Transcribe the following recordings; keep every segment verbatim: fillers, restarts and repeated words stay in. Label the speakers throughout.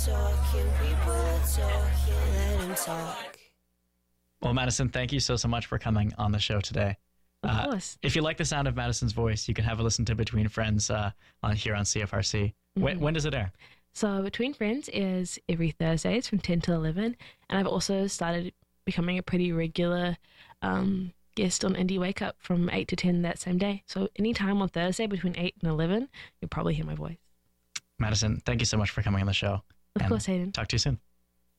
Speaker 1: talking, people are talking, let them talk.
Speaker 2: Well, Madison, thank you so, so much for coming on the show today.
Speaker 3: Of
Speaker 2: Uh,
Speaker 3: course.
Speaker 2: if you like the sound of Madison's voice, you can have a listen to Between Friends uh, on here on C F R C. When,
Speaker 3: Mhm.
Speaker 2: when does it air?
Speaker 3: So Between Friends is every Thursdays from ten to eleven. And I've also started becoming a pretty regular um, guest on Indie Wake Up from eight to ten that same day. So anytime on Thursday between eight and eleven, you'll probably hear my voice.
Speaker 2: Madison, thank you so much for coming on the show.
Speaker 3: Of
Speaker 2: And
Speaker 3: course, Hayden.
Speaker 2: Talk to you soon.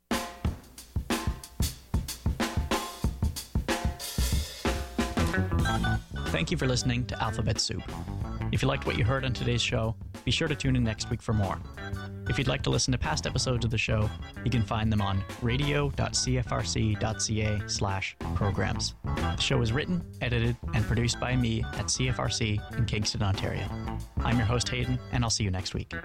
Speaker 2: Thank you for listening to Alphabet Soup. If you liked what you heard on today's show, be sure to tune in next week for more. If you'd like to listen to past episodes of the show, you can find them on radio.cfrc.ca slash programs. The show is written, edited, and produced by me at C F R C in Kingston, Ontario. I'm your host, Hayden, and I'll see you next week.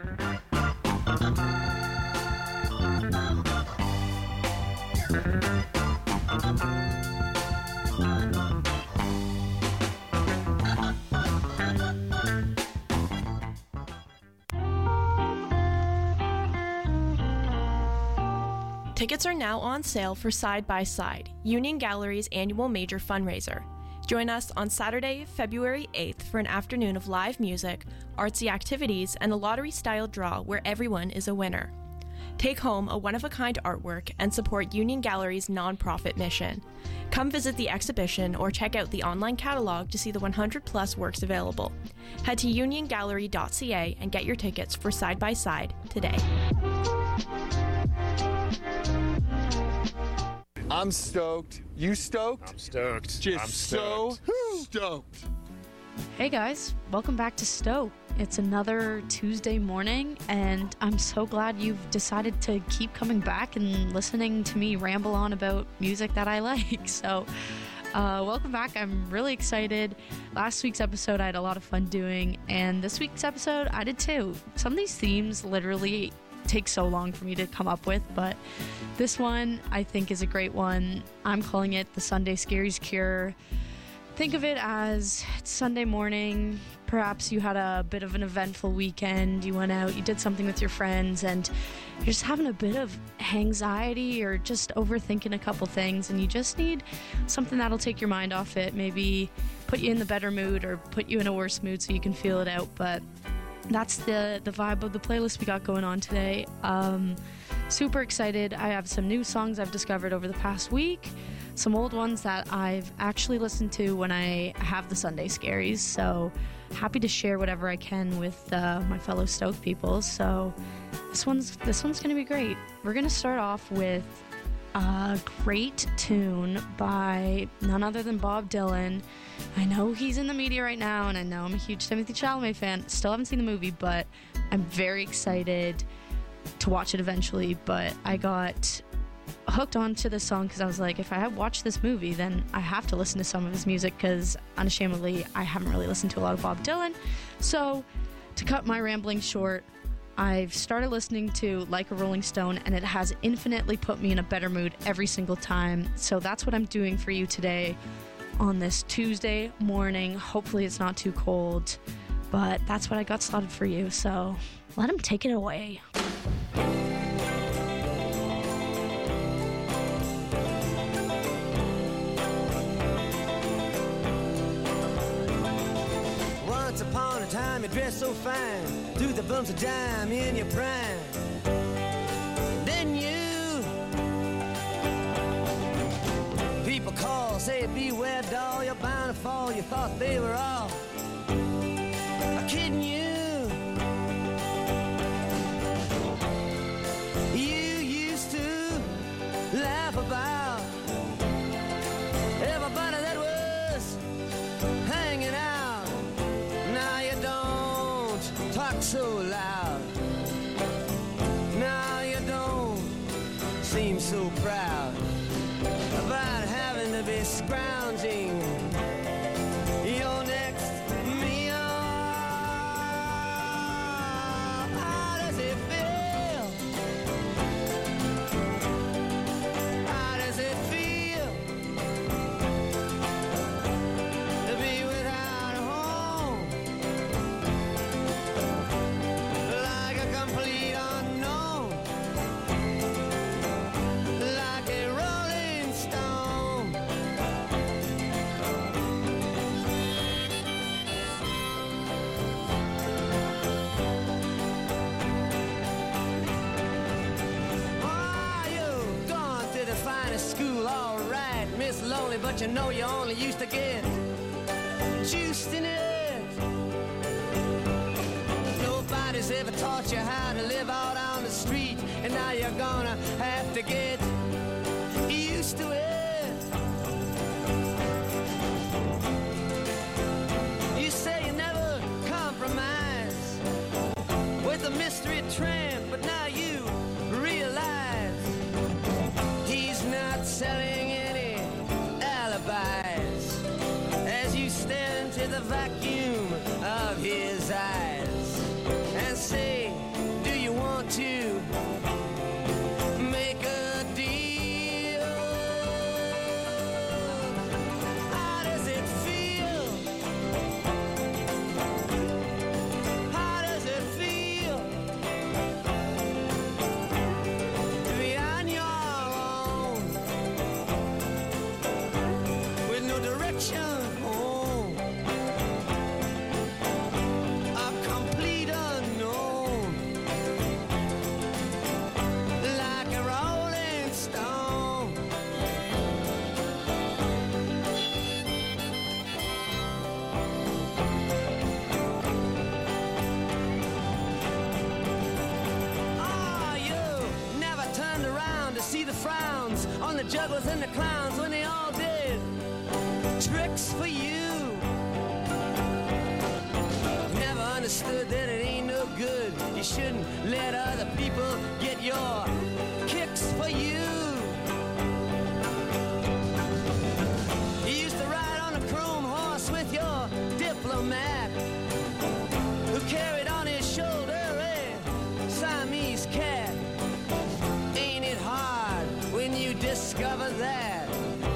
Speaker 4: Tickets are now on sale for Side by Side, Union Gallery's annual major fundraiser. Join us on Saturday, February eighth for an afternoon of live music, artsy activities, and a lottery-style draw where everyone is a winner. Take home a one-of-a-kind artwork and support Union Gallery's nonprofit mission. Come visit the exhibition or check out the online catalog to see the one hundred plus works available. Head to union gallery dot c a and get your tickets for Side by Side today.
Speaker 5: I'm stoked. You stoked?
Speaker 6: I'm stoked.
Speaker 5: Just
Speaker 6: I'm
Speaker 5: so
Speaker 6: stoked.
Speaker 5: stoked.
Speaker 7: Hey guys, welcome back to Stoke. It's another Tuesday morning, and I'm so glad you've decided to keep coming back and listening to me ramble on about music that I like. So, uh, welcome back. I'm really excited. Last week's episode I had a lot of fun doing, and this week's episode I did too. Some of these themes literally take so long for me to come up with, but this one I think is a great one. I'm calling it the Sunday Scaries Cure. Think of it as it's Sunday morning. Perhaps you had a bit of an eventful weekend. You went out, you did something with your friends, and you're just having a bit of anxiety or just overthinking a couple things, and you just need something that'll take your mind off it, maybe put you in the better mood or put you in a worse mood so you can feel it out. But that's the, the vibe of the playlist we got going on today. Um, super excited. I have some new songs I've discovered over the past week. Some old ones that I've actually listened to when I have the Sunday Scaries. So happy to share whatever I can with uh, my fellow Stoke people. So this one's this one's gonna be great. We're gonna start off with a great tune by none other than Bob Dylan. I know he's in the media right now, and I know I'm a huge Timothée Chalamet fan. Still haven't seen the movie, but I'm very excited to watch it eventually. But I got hooked onto this song because I was like, if I have watched this movie, then I have to listen to some of his music, because unashamedly I haven't really listened to a lot of Bob Dylan. So to cut my rambling short, I've started listening to Like a Rolling Stone, and it has infinitely put me in a better mood every single time. So that's what I'm doing for you today on this Tuesday morning. Hopefully it's not too cold, but that's what I got slotted for you. So let him take it away.
Speaker 8: Once upon a time you dressed so fine, threw the bumps of dime in your prime. Didn't you? People call, say beware doll, you're bound to fall, you thought they were all kidding you. You used to laugh about everybody that was hanging out. Now you don't talk so loud. Now you don't seem so proud about having to be scrounging your next meal. How does it feel? How does it feel to be without a home? Like a complete unknown. only, but you know you only used to get juiced in it. Nobody's ever taught you how to live out on the street, and now you're gonna have to get used to it. You say you never compromise with a mystery tramp, but now you realize he's not selling any alibis as you stare into the vacuum of his eyes and say, do you want to make a deal? How does it feel? How does it feel to be on your own with no direction home? A complete unknown, like a rolling stone. Oh, you never turned around to see the frowns on the jugglers and the clowns when they all did tricks for you. Never understood that it ain't no good. You shouldn't let other people get your kicks for you. You used to ride on a chrome horse with your diplomat, who carried on his shoulder a Siamese cat. Ain't it hard when you discover that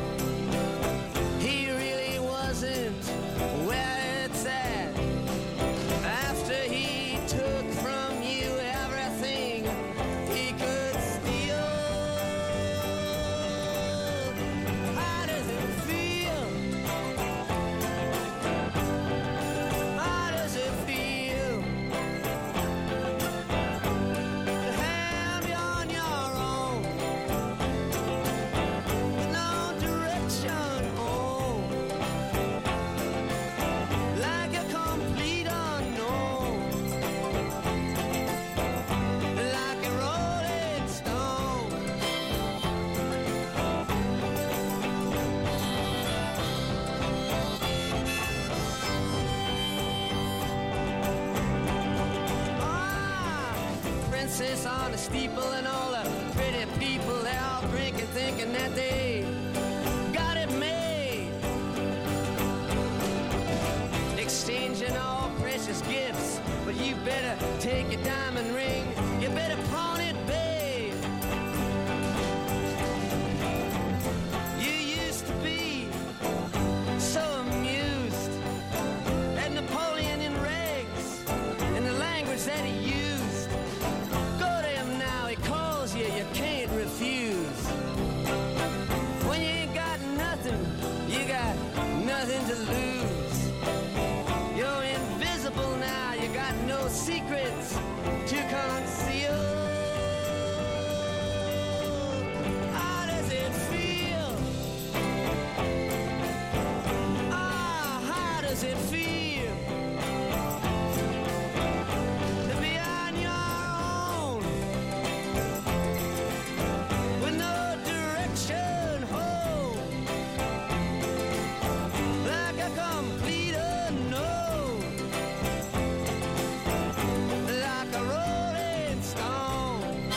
Speaker 8: he really wasn't where it's at? After he took from you everything he could steal. How does it feel? How does it feel to have you on your own with no direction home, like a complete unknown, like a rolling stone? Ah, princess on the steeple and all the pretty people, they're all drinking, thinking that they got it made, exchanging all precious gifts. But you better take your diamond ring, you better pawn it, babe. You used to be so amused at Napoleon in rags and the language that he used. Go to him now, he calls you, you can't refuse. When you ain't got nothing, you got nothing to lose. You're invisible now, you got no secrets to conceal. How does it feel? Ah, how does it feel to be on your own with no direction home, like a complete unknown, like a rolling stone?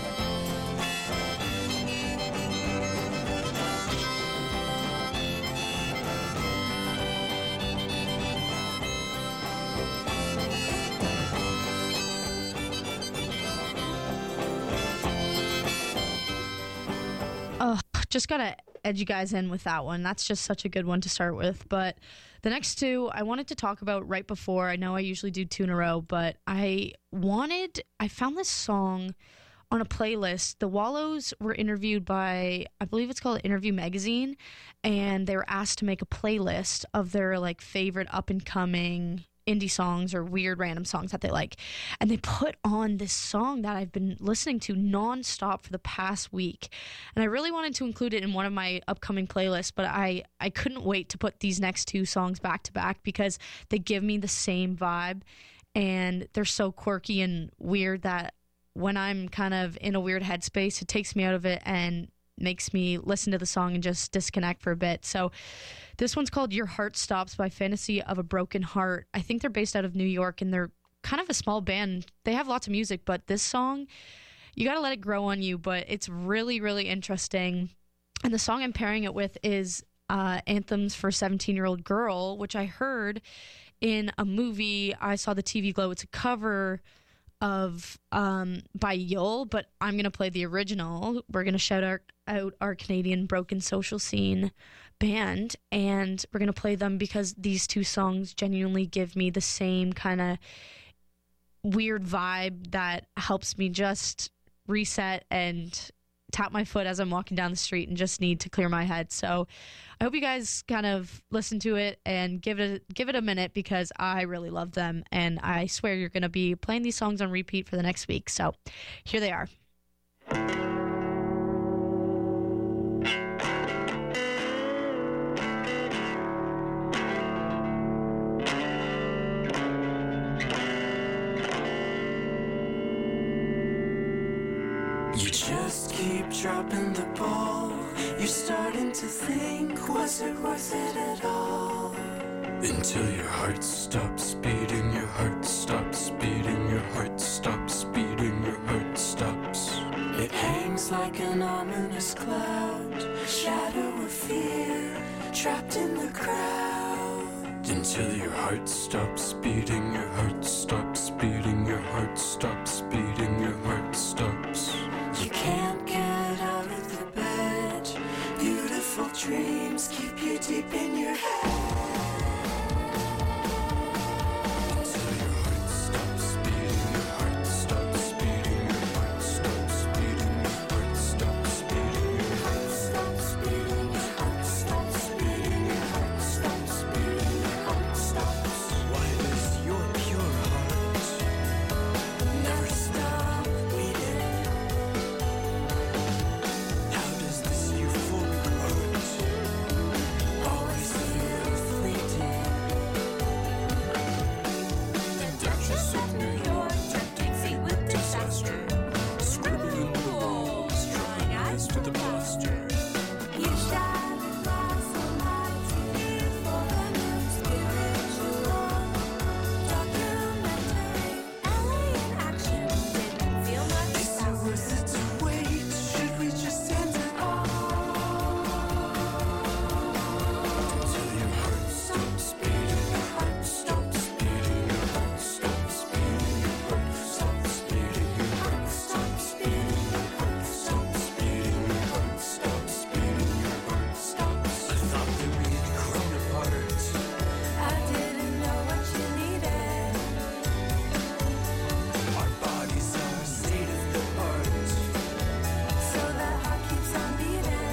Speaker 7: Oh, just gotta edge you guys in with that one. That's just such a good one to start with. But the next two I wanted to talk about right before. I know I usually do two in a row, but I wanted, I found this song on a playlist. The Wallows were interviewed by, I believe it's called Interview Magazine, and they were asked to make a playlist of their like favorite up and coming indie songs or weird random songs that they like. And they put on this song that I've been listening to nonstop for the past week. And I really wanted to include it in one of my upcoming playlists, but I, I couldn't wait to put these next two songs back to back because they give me the same vibe. And they're so quirky and weird that when I'm kind of in a weird headspace, it takes me out of it and makes me listen to the song and just disconnect for a bit. So this one's called Your Heart Stops by Fantasy of a Broken Heart. I think they're based out of New York, and they're kind of a small band. They have lots of music, but this song, you got to let it grow on you, but it's really, really interesting. And the song I'm pairing it with is uh, Anthems for a seventeen-Year-Old Girl, which I heard in a movie. I saw the T V Glow. It's a cover of um by Yule, but I'm gonna play the original. We're gonna shout out, out our Canadian Broken Social Scene band, and we're gonna play them because these two songs genuinely give me the same kind of weird vibe that helps me just reset and tap my foot as I'm walking down the street and just need to clear my head. So I hope you guys kind of listen to it and give it a, give it a minute because I really love them, and I swear you're going to be playing these songs on repeat for the next week. So here they are.
Speaker 8: Just keep dropping the ball. You're starting to think, was it worth it at all? Until your heart stops beating, your heart stops beating, your heart stops beating, your heart stops. It hangs like an ominous cloud, shadow of fear, trapped in the crowd. Until your heart stops beating, your heart stops beating, your heart stops beating, your heart stops. You can't get out of the bed. Beautiful dreams keep you deep in your head. Until your heart stops beating, your heart stops beating, your heart stops beating, your heart stops beating, your heart stops beating, your heart stops beating, your heart stops beating, your heart stops. Why does your pure heart never stop beating? How does this euphoric heart always feel fleeting? The Duchess of New York, tempting fate with disaster, scribbling the walls, drawing eyes to the plaster. You shine a glass of light for a new spiritual documentary. L A in action didn't feel much. Is it worth it to wait? Should we just end it all? Until your heart stops beating, your heart stops beating, your heart stops beating, your heart stops beating, your heart stops beating, your heart stops beating, your heart stops beating, your heart stops. I thought that we had grown apart. I didn't know what you needed. Our bodies are a state of the heart, so the heart keeps on beating.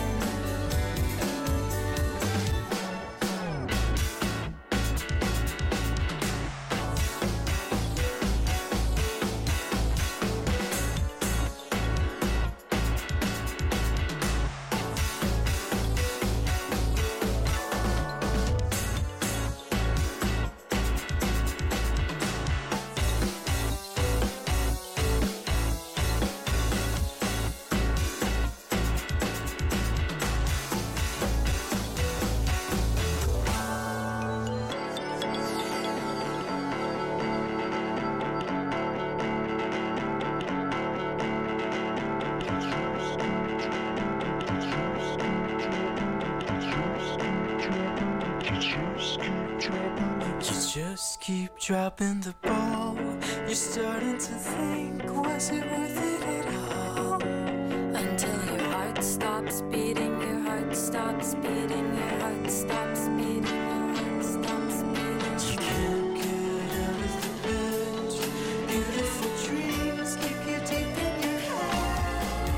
Speaker 8: You just keep dropping the ball. You're starting to think, was it worth it at all? Until your heart stops beating, your heart stops beating, your heart stops beating, your heart stops beating. You can't get out of the bed. Beautiful dreams keep you deep in your head.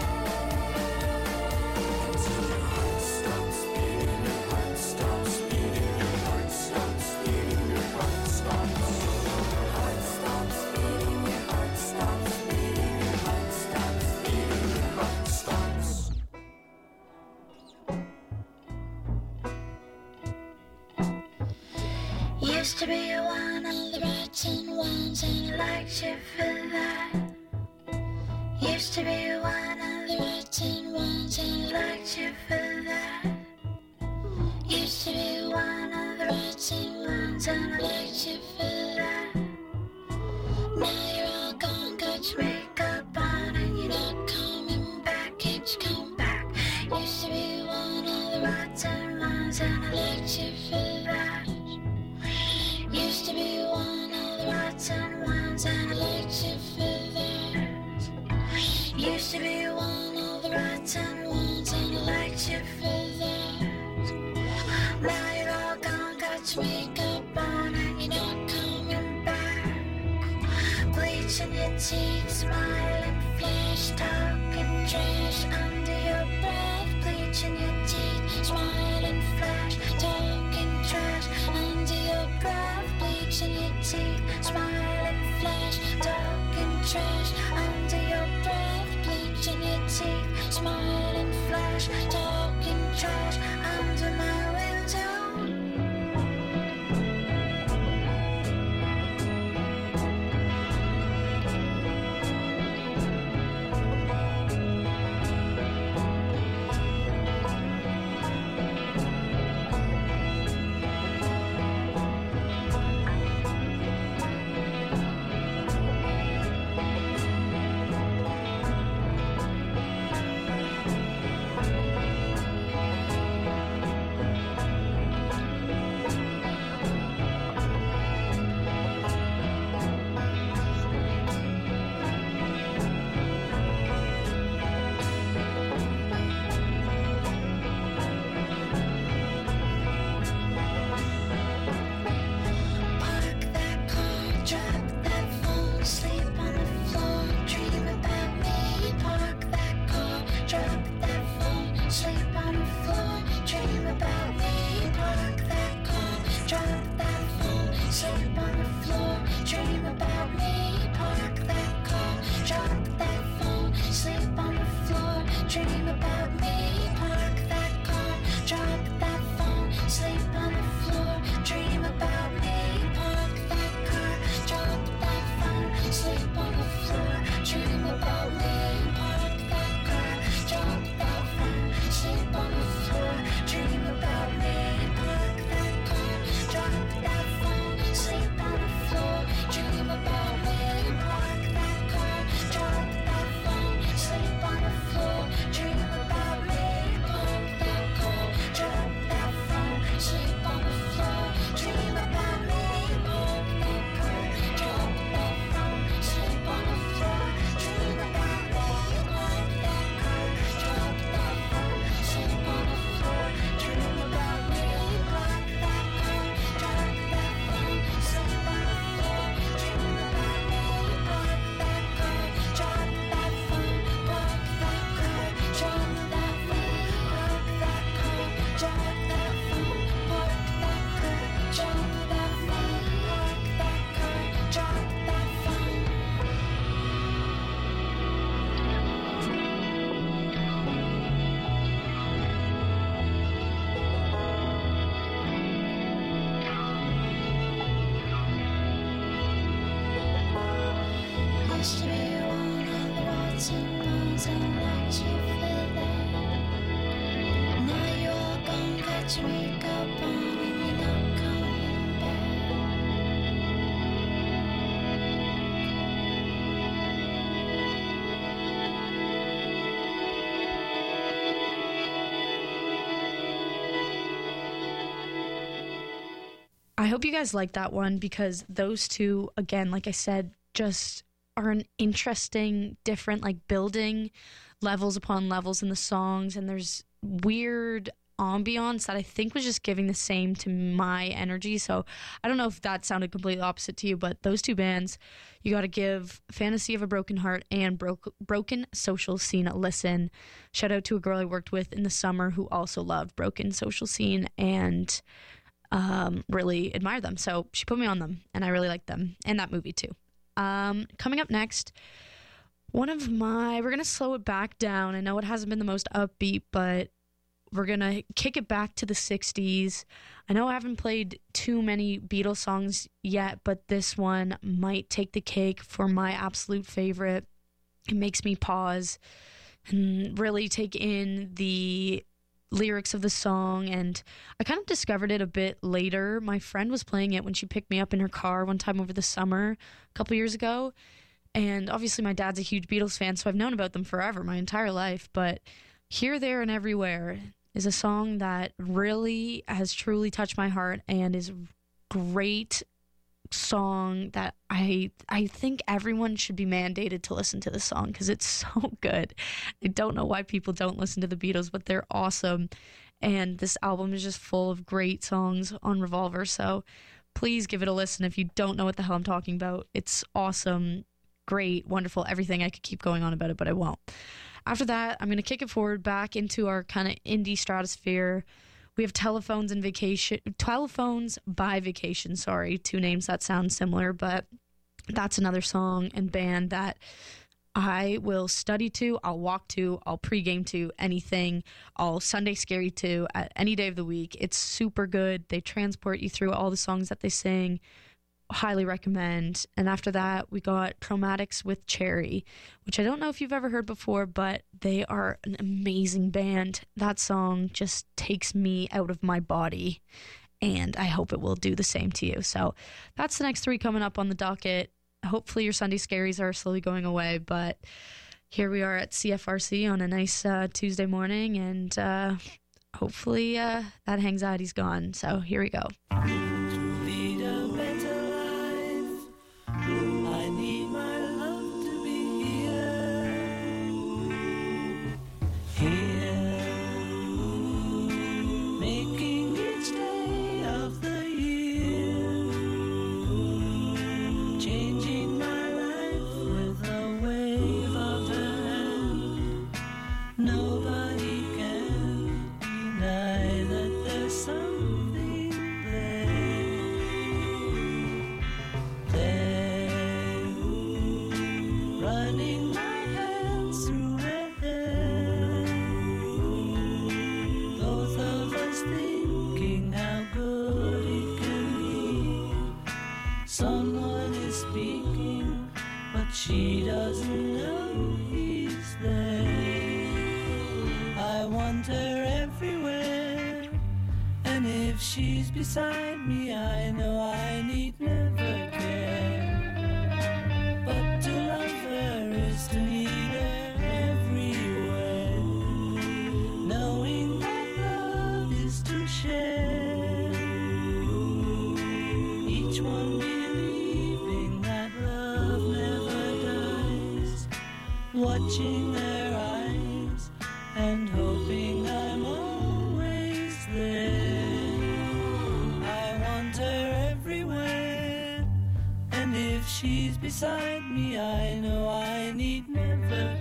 Speaker 8: Until your heart stops beating, your heart stops beating, your heart stops beating, your heart stops
Speaker 6: Used to be one of the rotten ones, and I liked you for that. Used to be one of the rotten ones, and I liked you for that. Used to be one of the rotten ones, and I liked you for that. Now you're all gone, got your makeup on, and you're not coming back. Can't you come back? Used to be one of the rotten ones, and I liked you for that. Used to be one of the rotten ones, and I liked you for that. Used to be one of the rotten ones, and I liked you for that. Now you're all gone, got your makeup on, and you're not coming back. Bleaching your teeth, smiling, flash, talking trash under your breath. Bleaching your teeth, smiling, flash, talking trash under your breath. Bleaching your teeth, smiling, flash, talking trash under your breath. Bleaching your teeth, smiling, flash, talking trash under my window.
Speaker 7: I hope you guys like that one, because those two, again, like I said, just are an interesting, different, like building levels upon levels in the songs, and there's weird ambiance that I think was just giving the same to my energy. So I don't know if that sounded completely opposite to you, but those two bands, you got to give Fantasy of a Broken Heart and Bro- Broken Social Scene a listen. Shout out to a girl I worked with in the summer who also loved Broken Social Scene and um, really admired them. So she put me on them, and I really liked them, and that movie too. Um, coming up next, one of my, we're going to slow it back down. I know it hasn't been the most upbeat, but we're going to kick it back to the sixties. I know I haven't played too many Beatles songs yet, but this one might take the cake for my absolute favorite. It makes me pause and really take in the lyrics of the song, and I kind of discovered it a bit later. My friend was playing it when she picked me up in her car one time over the summer a couple years ago, and obviously my dad's a huge Beatles fan, so I've known about them forever, my entire life, but Here, There, and Everywhere is a song that really has truly touched my heart and is a great song that I I think everyone should be mandated to listen to this song because it's so good. I don't know why people don't listen to the Beatles, but they're awesome. And this album is just full of great songs on Revolver, so please give it a listen if you don't know what the hell I'm talking about. It's awesome, great, wonderful, everything. I could keep going on about it, but I won't. After that, I'm going to kick it forward back into our kind of indie stratosphere. We have Telephones and Vacation, Telephones by Vacation, sorry, two names that sound similar, but that's another song and band that I will study to, I'll walk to, I'll pregame to, anything. I'll Sunday Scary to, at any day of the week. It's super good. They transport you through all the songs that they sing. Highly recommend. And after that, we got Chromatics with Cherry, which I don't know if you've ever heard before, but they are an amazing band. That song just takes me out of my body, and I hope it will do the same to you. So that's the next three coming up on the docket. Hopefully your Sunday Scaries are slowly going away, but here we are at C F R C on a nice uh, Tuesday morning, and uh, hopefully uh, that anxiety's gone. So here we go.
Speaker 8: Lead a better life. I need my love to be here. Here. Making each day of the year. Changing my life with a wave of her hand. Nobody can deny that there's something there. There, running my hands through her hair. Both of us thinking how good it can be. Someone is speaking, but she doesn't know he's there. I want her everywhere, and if she's beside me, I know I need never care. But to love her is to need her everywhere, knowing that love is to share. Each one believing that love never dies, watching their eyes and hoping I'm always there. I want her everywhere, and if she's beside me, I know I need never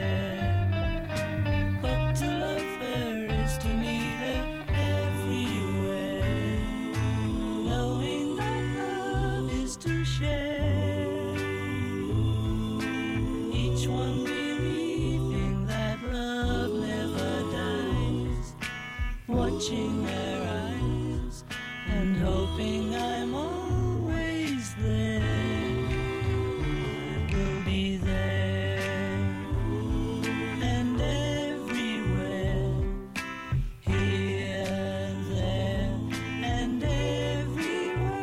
Speaker 8: care. But to love her is to need her everywhere, knowing that love is to share. Each one believing that love never dies, watching their eyes and hoping I'm always there. I will be there and everywhere, here, there, and everywhere.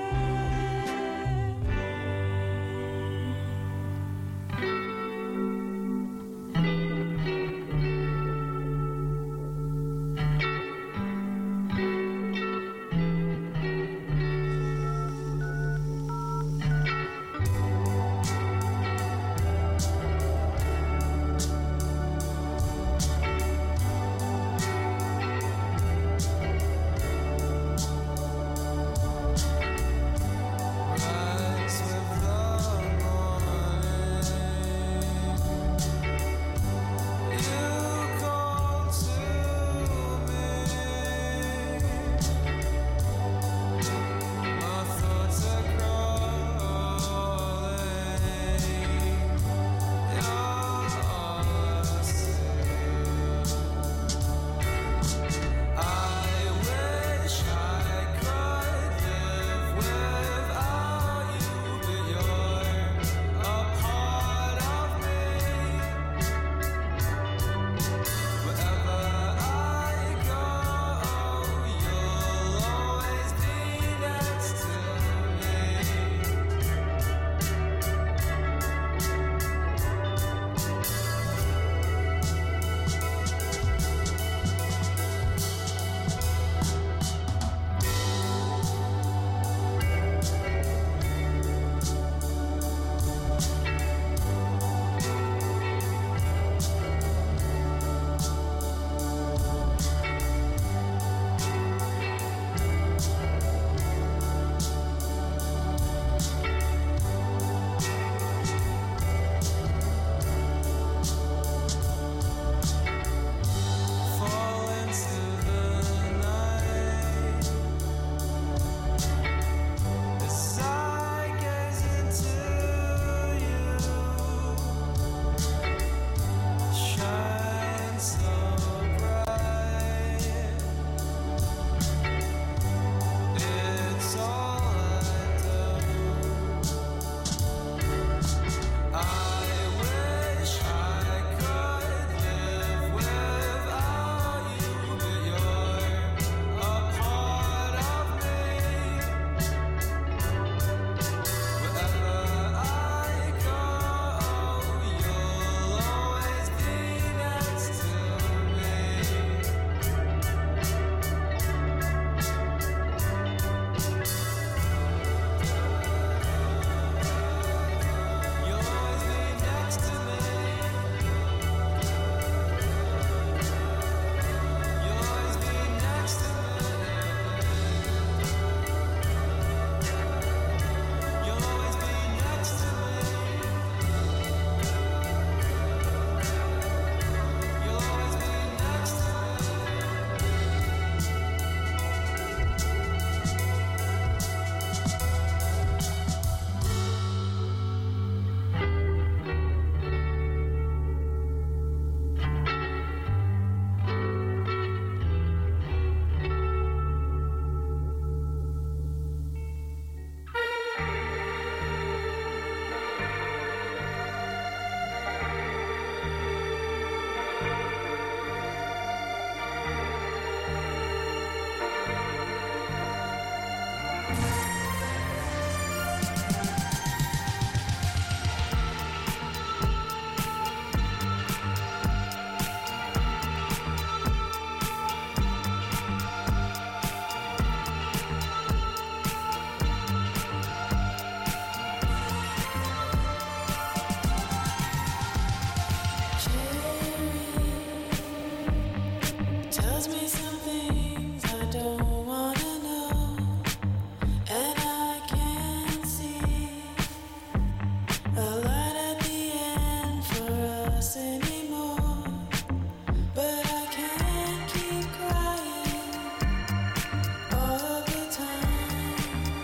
Speaker 9: Tells me some things I don't wanna know, and I can't see a light at the end for us anymore. But I can't keep crying all of the time.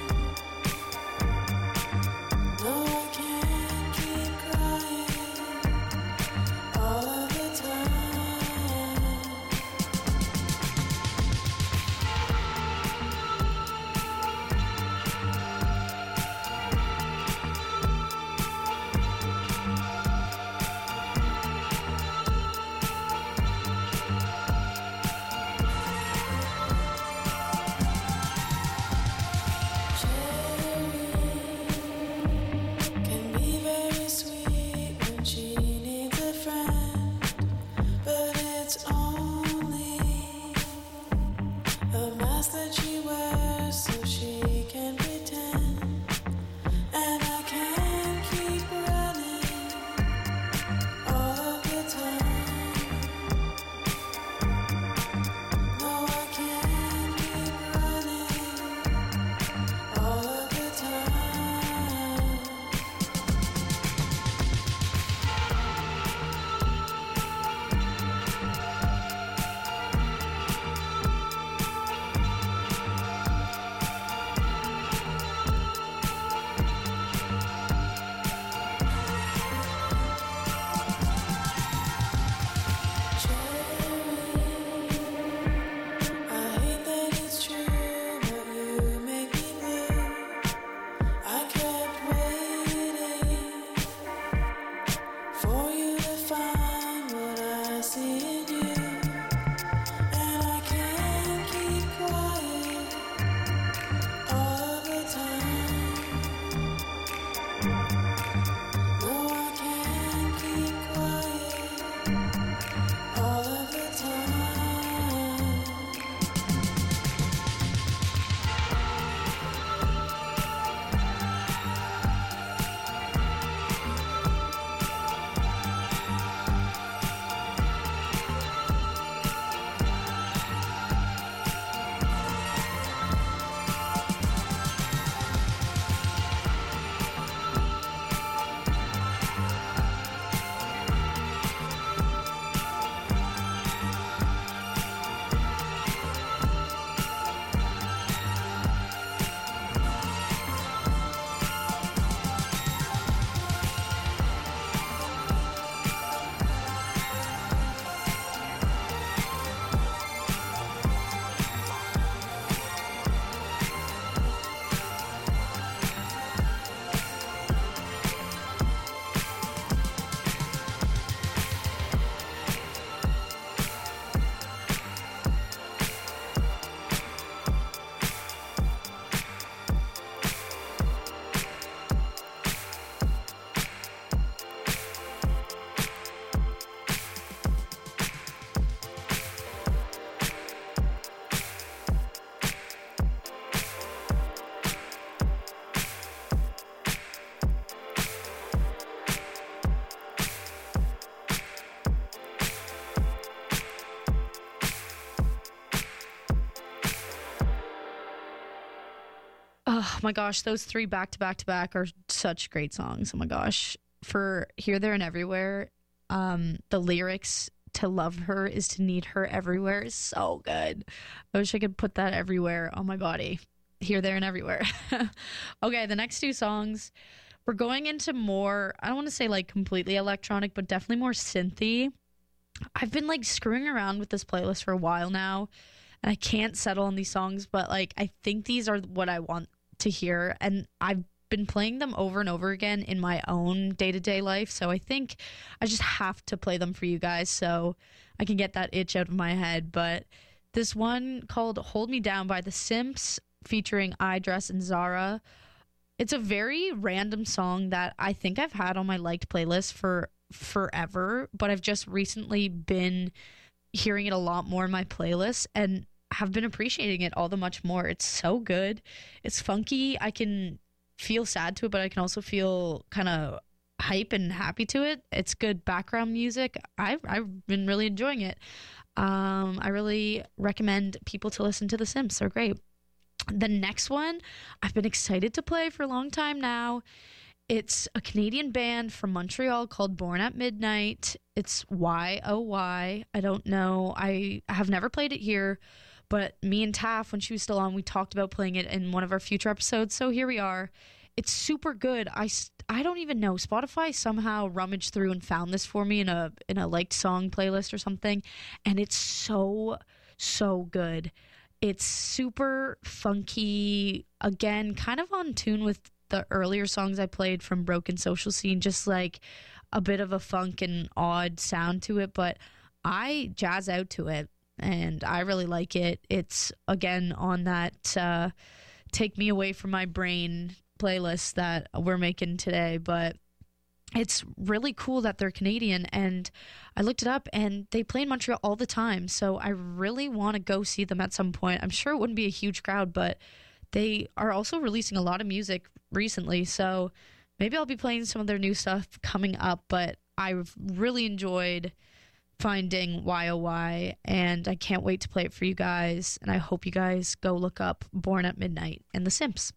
Speaker 9: No, I can't keep crying all of the time. Can be very sweet when she needs a friend, but it's only a mask that she wears so she can pretend. And I can't keep running all of the time. No, I can't keep running all of the time. I hate that it's true, but you make me blue. I kept waiting for you to find what I see in you, and I can't keep quiet all of the time. No, I can't keep quiet all of the time.
Speaker 7: Oh my gosh, those three back to back to back are such great songs. Oh my gosh. For Here, There, and Everywhere, um, the lyrics, to love her is to need her everywhere, is so good. I wish I could put that everywhere on my body. Here, There, and Everywhere. Okay, the next two songs, we're going into more, I don't want to say like completely electronic, but definitely more synthy. I've been like screwing around with this playlist for a while now, and I can't settle on these songs, but like I think these are what I want to hear, and I've been playing them over and over again in my own day-to-day life, so I think I just have to play them for you guys so I can get that itch out of my head. But this one called Hold Me Down by The Simps featuring iDress and Zara, it's a very random song that I think I've had on my liked playlist for forever, but I've just recently been hearing it a lot more in my playlist and have been appreciating it all the much more. It's so good. It's funky. I can feel sad to it, but I can also feel kind of hype and happy to it. It's good background music. I've, I've been really enjoying it. Um, I really recommend people to listen to The Simps. They're great. The next one I've been excited to play for a long time now. It's a Canadian band from Montreal called Born at Midnight. It's Y O Y. I don't know. I have never played it here, but me and Taff, when she was still on, we talked about playing it in one of our future episodes. So here we are. It's super good. I, I don't even know. Spotify somehow rummaged through and found this for me in a in a liked song playlist or something, and it's so, so good. It's super funky, again, kind of on tune with the earlier songs I played from Broken Social Scene, just like a bit of a funk and odd sound to it, but I jazz out to it, and I really like it. It's, again, on that uh, Take Me Away From My Brain playlist that we're making today, but it's really cool that they're Canadian, and I looked it up, and they play in Montreal all the time, so I really want to go see them at some point. I'm sure it wouldn't be a huge crowd, but they are also releasing a lot of music recently, so maybe I'll be playing some of their new stuff coming up, but I've really enjoyed finding Y O Y, and I can't wait to play it for you guys, and I hope you guys go look up Born at Midnight and The Simps.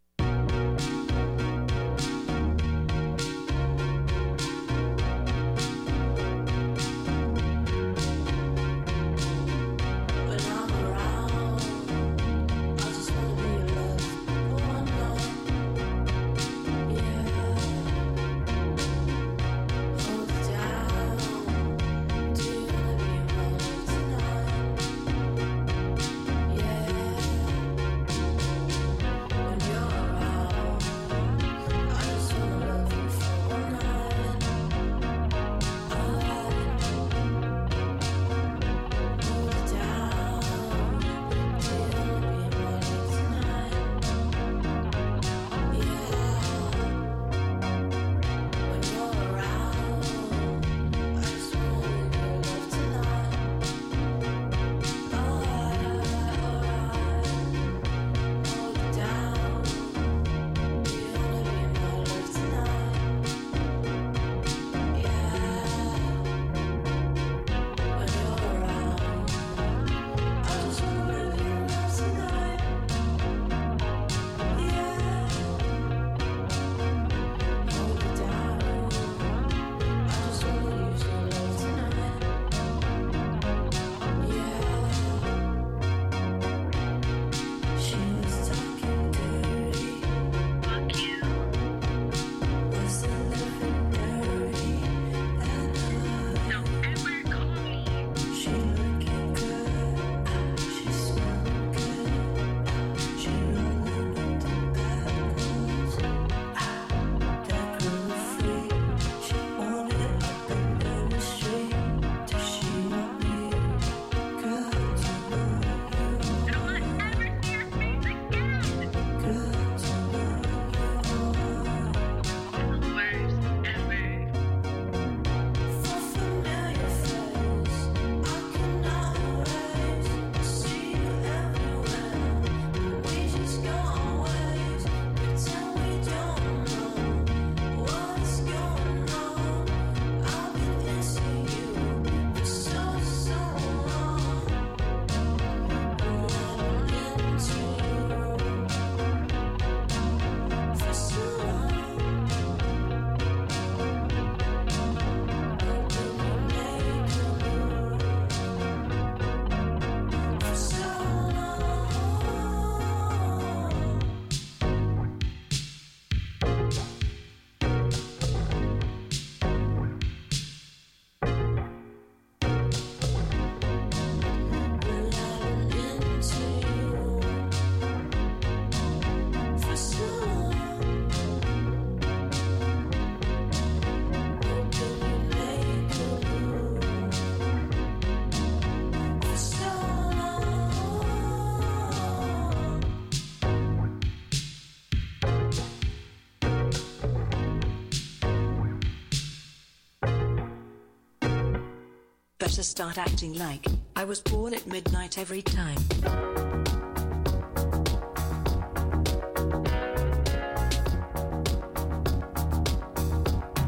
Speaker 10: Better start acting like I was born at midnight every time.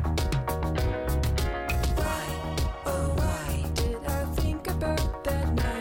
Speaker 9: Why, oh why did I think about that night?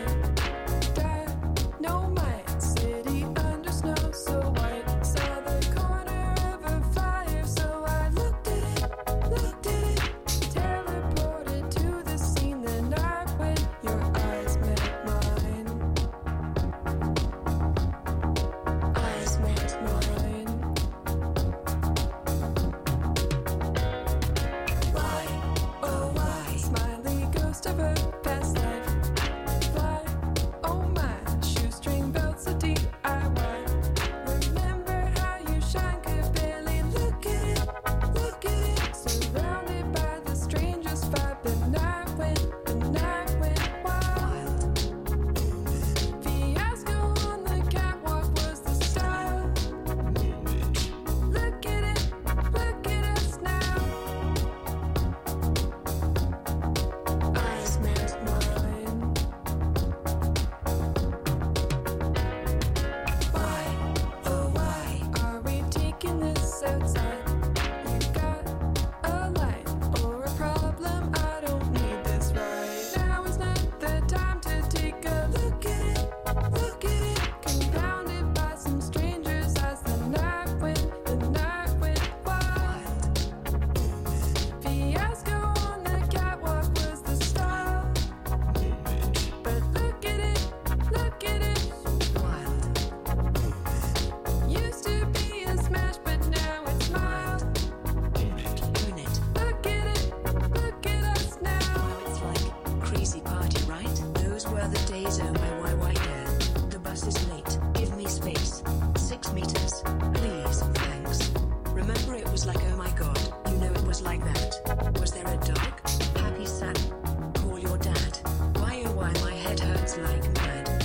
Speaker 10: remember the days, oh my, why, why, yeah. The bus is late, give me space. Six meters, please, thanks. Remember it was like, oh my god, you know it was like that. Was there a dog? Happy son? Call your dad. Why, oh why, my head hurts like mad.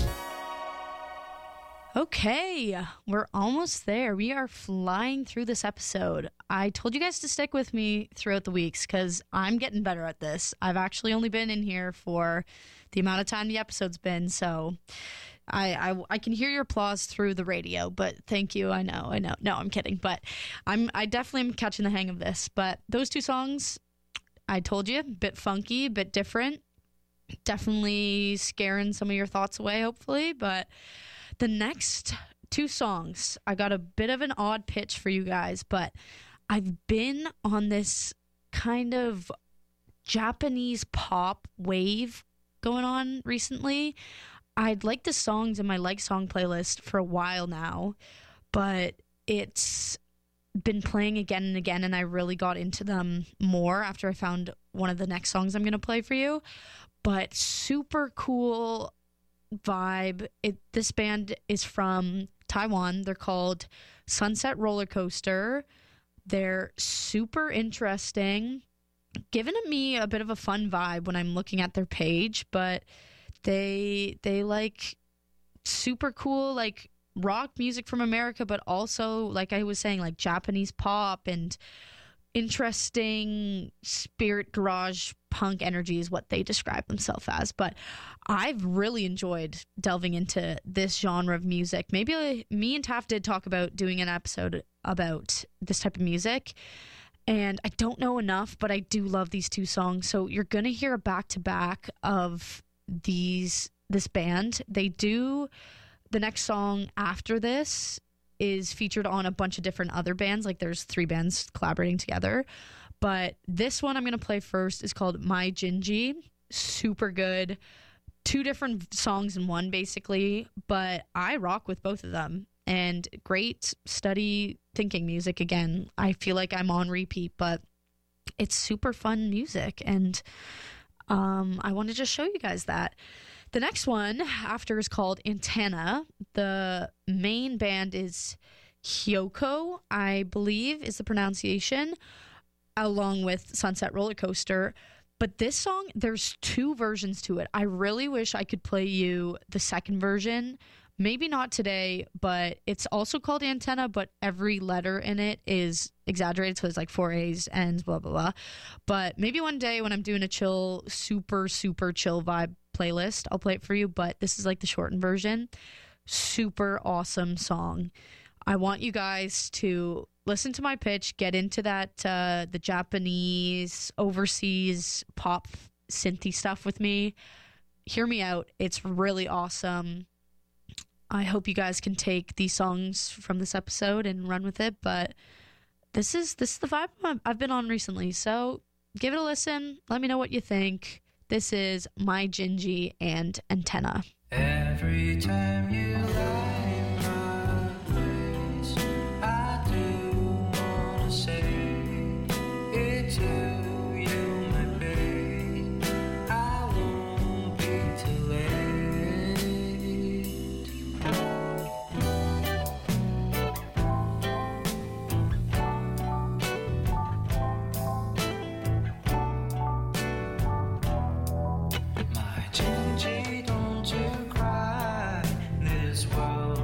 Speaker 7: Okay, we're almost there. We are flying through this episode. I told you guys to stick with me throughout the weeks because I'm getting better at this. I've actually only been in here for the amount of time the episode's been, so I, I I can hear your applause through the radio, but thank you. I know, I know. No, I'm kidding, but I'm I definitely am catching the hang of this. But those two songs, I told you, bit funky, bit different. Definitely scaring some of your thoughts away, hopefully, but the next two songs, I got a bit of an odd pitch for you guys, but I've been on this kind of Japanese pop wave going on recently. I'd like the songs in my like song playlist for a while now, but it's been playing again and again, and I really got into them more after I found one of the next songs I'm going to play for you. But super cool vibe. It this band is from Taiwan. They're called Sunset Roller Coaster. They're super interesting, giving me a bit of a fun vibe when I'm looking at their page, but they they like super cool like rock music from America, but also, like I was saying, like Japanese pop and interesting spirit garage punk energy is what they describe themselves as. But I've really enjoyed delving into this genre of music. Maybe uh, me and Taff did talk about doing an episode about this type of music, and I don't know enough, but I do love these two songs. So you're gonna hear a back-to-back of these this band. They do the next song after this is featured on a bunch of different other bands. Like there's three bands collaborating together, but this one I'm going to play first is called My Jinji. Super good. Two different songs in one basically, but I rock with both of them, and great study thinking music. Again, I feel like I'm on repeat, but it's super fun music, and um, I wanted to just show you guys that. The next one after is called Antenna. The main band is Hyoko, I believe is the pronunciation, along with Sunset Roller Coaster. But this song, there's two versions to it. I really wish I could play you the second version. Maybe not today, but it's also called Antenna, but every letter in it is exaggerated, so it's like four A's, N's, blah, blah, blah. But maybe one day when I'm doing a chill, super, super chill vibe playlist, I'll play it for you, but this is like the shortened version. Super awesome song. I want you guys to listen to my pitch, get into that, uh, the Japanese, overseas pop synthy stuff with me. Hear me out. It's really awesome. I hope you guys can take these songs from this episode and run with it, but this is this is the vibe I've been on recently, so give it a listen. Let me know what you think. This is My Jinji and Antenna.
Speaker 9: Every time you lie in my place, I do wanna say it's you, you my babe. I won't be too late. My Jinji, don't you cry. This world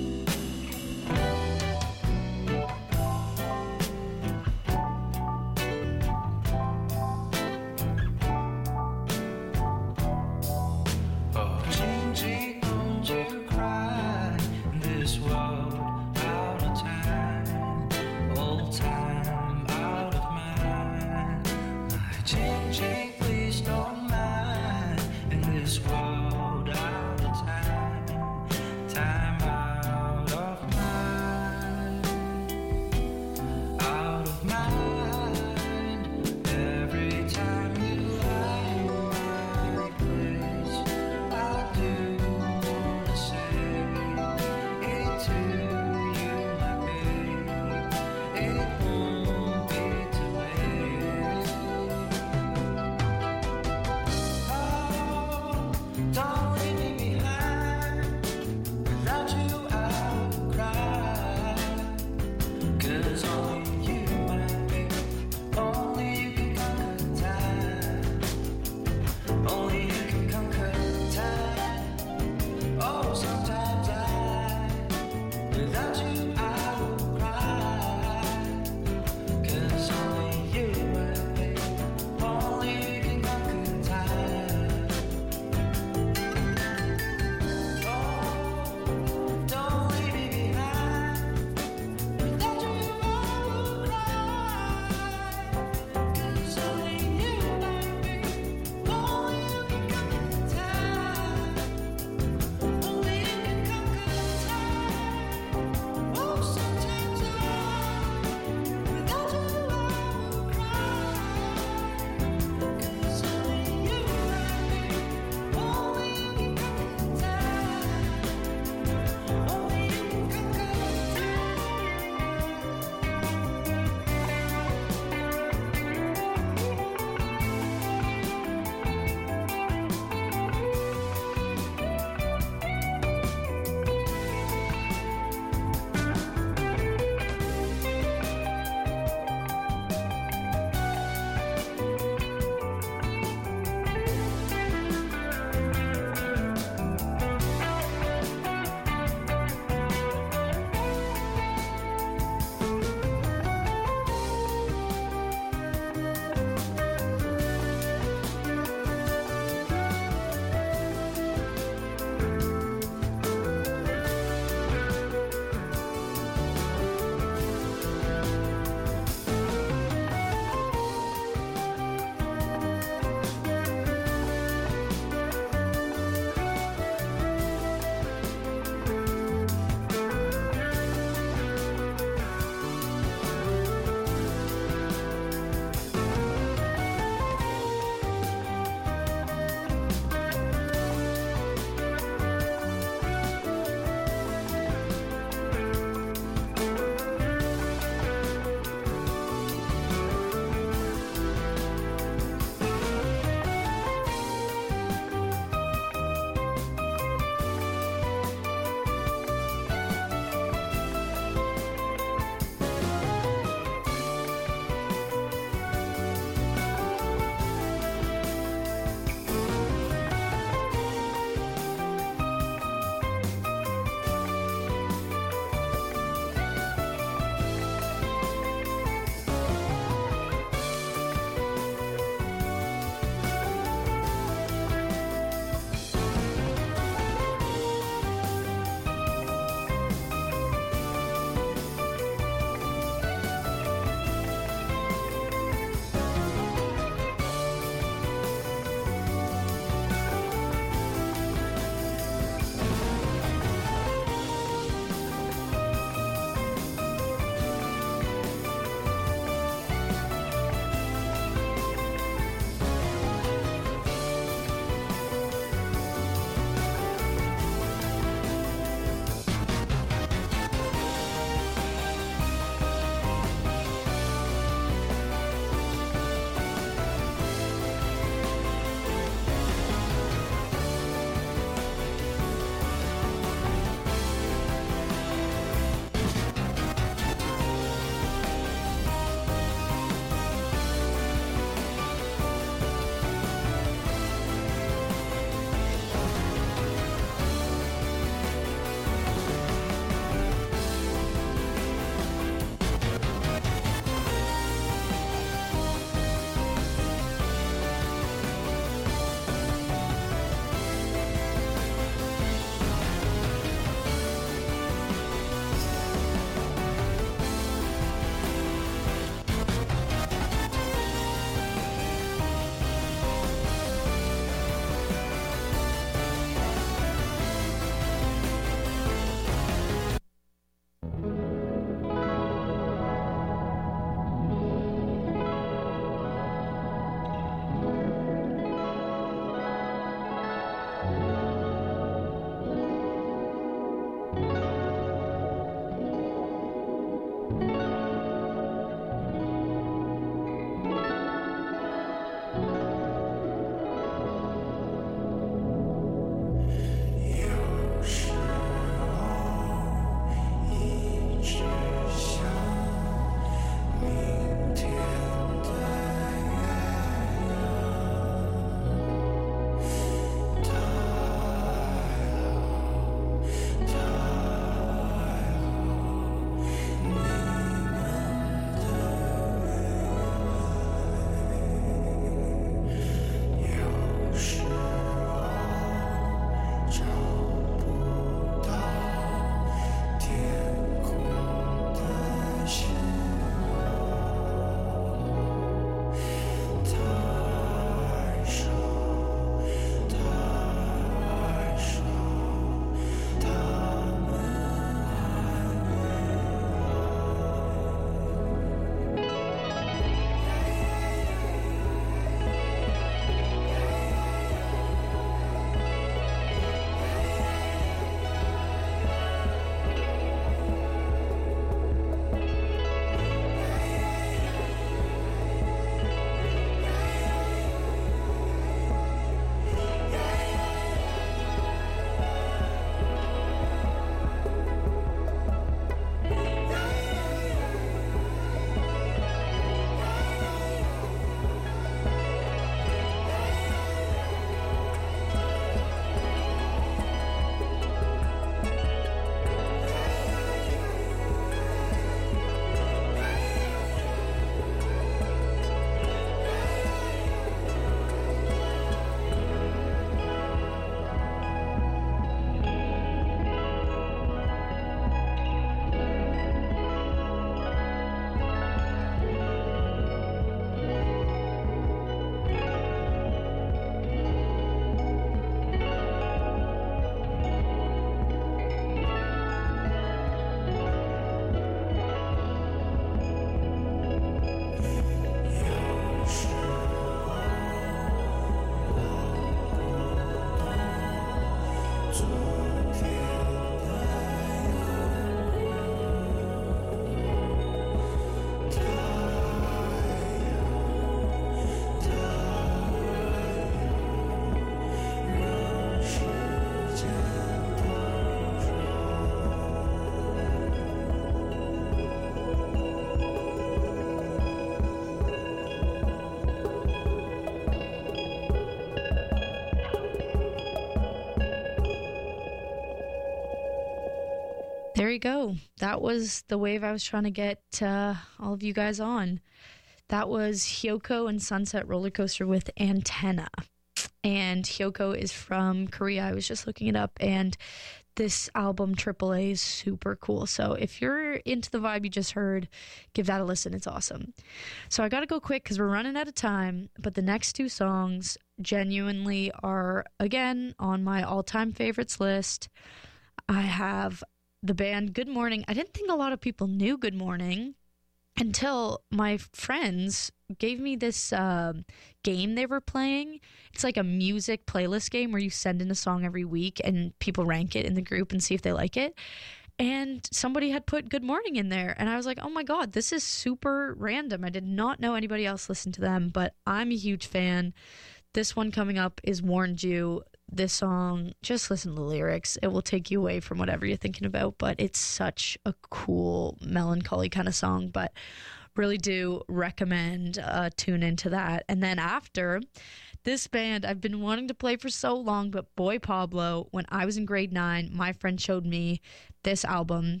Speaker 7: there you go. That was the wave I was trying to get uh, all of you guys on. That was Hyoko and Sunset Rollercoaster with Antenna. And Hyoko is from Korea. I was just looking it up, and this album triple A is super cool. So if you're into the vibe you just heard, give that a listen. It's awesome. So I got to go quick because we're running out of time, but the next two songs genuinely are, again, on my all-time favorites list. I have the band Good Morning. I didn't think a lot of people knew Good Morning until my friends gave me this uh, game they were playing. It's like a music playlist game where you send in a song every week and people rank it in the group and see if they like it. And somebody had put Good Morning in there. And I was like, oh my God, this is super random. I did not know anybody else listened to them, but I'm a huge fan. This one coming up is Warned You. This song, just listen to the lyrics. It will take you away from whatever you're thinking about, but it's such a cool, melancholy kind of song. But really do recommend uh, tune into that. And then after, this band I've been wanting to play for so long, but Boy Pablo, when I was in grade nine, my friend showed me this album.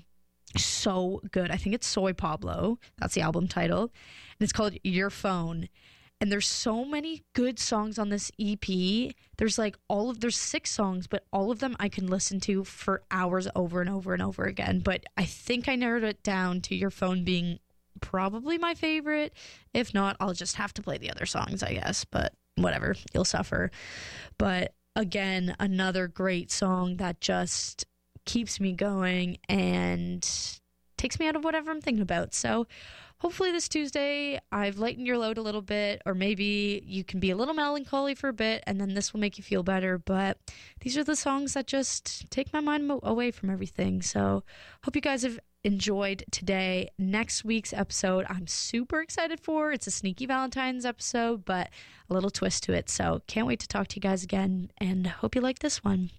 Speaker 7: So good. I think it's Soy Pablo. That's the album title. And it's called Your Phone. And there's so many good songs on this E P. There's like all of, there's six songs, but all of them I can listen to for hours over and over and over again. But I think I narrowed it down to Your Phone being probably my favorite. If not, I'll just have to play the other songs, I guess. But whatever, you'll suffer. But again, another great song that just keeps me going and takes me out of whatever I'm thinking about. So hopefully this Tuesday I've lightened your load a little bit, or maybe you can be a little melancholy for a bit and then this will make you feel better. But these are the songs that just take my mind mo- away from everything. So hope you guys have enjoyed today. Next week's episode I'm super excited for. It's a sneaky Valentine's episode, but a little twist to it. So can't wait to talk to you guys again, and hope you like this one.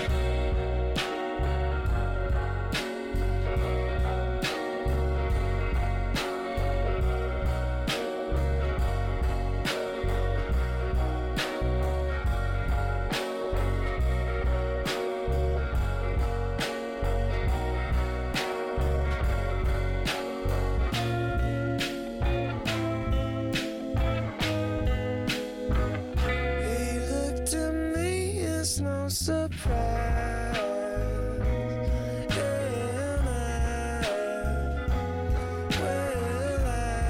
Speaker 9: Surprise, and I, well,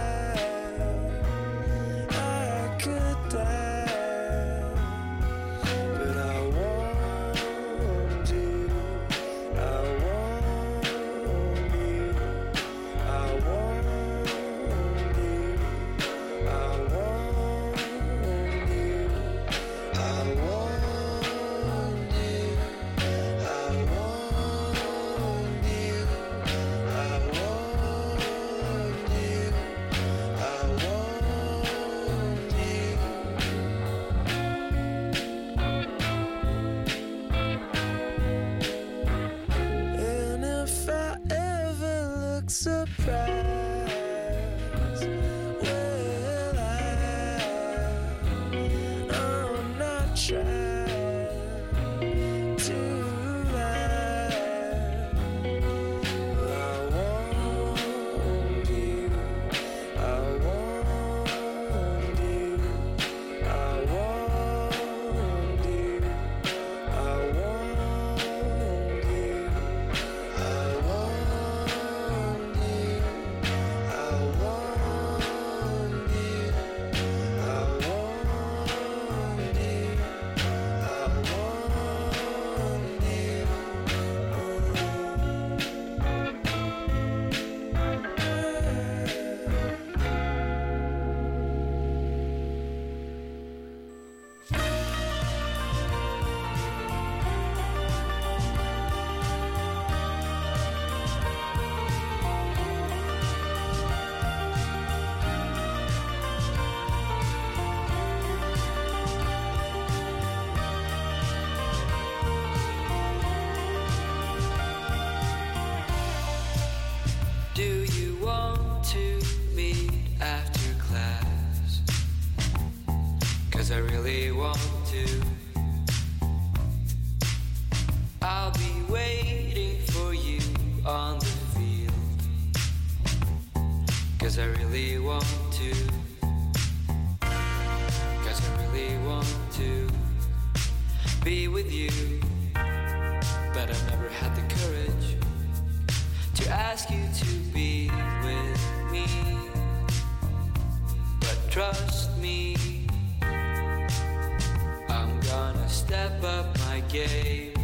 Speaker 9: I, I could die, but I want you, I want you, I want you, I want you, I want. Surprise, well, I, I'm not trying to lie. I want you, I want you, I want you, I want you, I want you. Do you want to meet after class? 'Cause I really want to. I'll be waiting for you on
Speaker 11: Cause I really want to. Cause I really want to be with you. But I've never had the courage to ask you to be with me. But trust me, I'm gonna step up my game